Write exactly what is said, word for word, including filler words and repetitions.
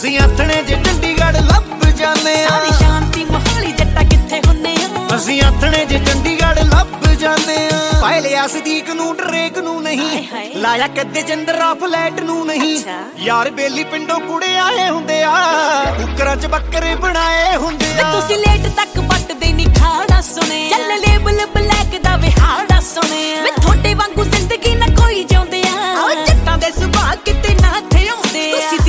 ਅਸੀਂ ਆਥਣੇ ਜੇ ਚੰਡੀਗੜ੍ਹ ਲੱਭ ਜਾਂਦੇ ਆ ਸਾਰੀ ਸ਼ਾਂਤੀ ਮੋਹਾਲੀ ਜੱਟਾ ਕਿੱਥੇ ਹੁੰਨੇ ਆ ਅਸੀਂ ਆਥਣੇ ਜੇ ਚੰਡੀਗੜ੍ਹ ਲੱਭ ਜਾਂਦੇ ਆ ਪਾਇ ਲਿਆ ਸਦੀਕ ਨੂੰ ਡਰੇਕ ਨੂੰ ਨਹੀਂ ਲਾਇਆ ਕਦੇ ਚੰਦਰਾ ਫਲੈਟ ਨੂੰ ਨਹੀਂ ਯਾਰ ਬੇਲੀ ਪਿੰਡੋਂ ਕੁੜੇ ਆਏ ਹੁੰਦੇ ਆ ਕੁੱਕਰਾਂ ਚ ਬੱਕਰੇ ਬਣਾਏ ਹੁੰਦੇ ਆ ਤੁਸੀਂ ਲੇਟ ਤੱਕ ਪੱਟਦੇ ਨਹੀਂ ਖਾਣਾ ਸੁਣੇ ਚੱਲ ਲੇਬਲ